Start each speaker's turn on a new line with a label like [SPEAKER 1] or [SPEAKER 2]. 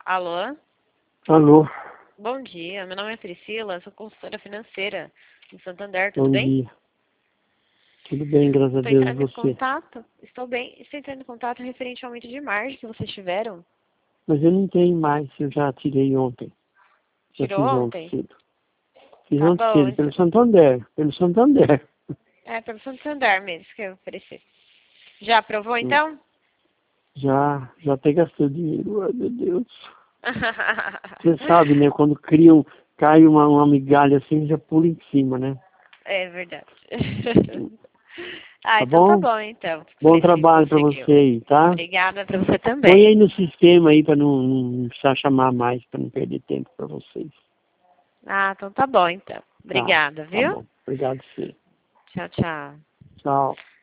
[SPEAKER 1] Alô?
[SPEAKER 2] Alô,
[SPEAKER 1] Bom dia, meu nome é Priscila, sou consultora financeira do Santander, tudo
[SPEAKER 2] bom
[SPEAKER 1] bem?
[SPEAKER 2] dia. Tudo bem, graças a
[SPEAKER 1] Estou
[SPEAKER 2] Deus, e
[SPEAKER 1] entrando em
[SPEAKER 2] você?
[SPEAKER 1] contato, estou bem, estou entrando em contato referente ao aumento de margem que vocês tiveram.
[SPEAKER 2] Mas eu não tenho mais, eu já tirei ontem. Já
[SPEAKER 1] Tirou
[SPEAKER 2] fiz ontem
[SPEAKER 1] ontem?
[SPEAKER 2] cedo. Fiz
[SPEAKER 1] Tá
[SPEAKER 2] ontem
[SPEAKER 1] bom,
[SPEAKER 2] cedo,
[SPEAKER 1] então.
[SPEAKER 2] pelo Santander. Pelo Santander.
[SPEAKER 1] É pelo Santander mesmo que eu ofereci. Já aprovou então?
[SPEAKER 2] Já até gastou dinheiro, ai meu Deus. Você sabe, né, quando cai uma migalha assim, já pula em cima, né?
[SPEAKER 1] É verdade.
[SPEAKER 2] Tá
[SPEAKER 1] Então tá
[SPEAKER 2] bom?
[SPEAKER 1] bom então. Fico
[SPEAKER 2] Bom
[SPEAKER 1] feliz que
[SPEAKER 2] trabalho pra
[SPEAKER 1] conseguiu.
[SPEAKER 2] você aí, tá?
[SPEAKER 1] Obrigada pra você
[SPEAKER 2] Põe aí
[SPEAKER 1] também.
[SPEAKER 2] no sistema aí pra não precisar chamar mais, pra não perder tempo pra vocês.
[SPEAKER 1] Então tá bom então.
[SPEAKER 2] Tá,
[SPEAKER 1] Obrigada,
[SPEAKER 2] tá
[SPEAKER 1] viu?
[SPEAKER 2] bom. Obrigado, sim.
[SPEAKER 1] Tchau, tchau.
[SPEAKER 2] Tchau.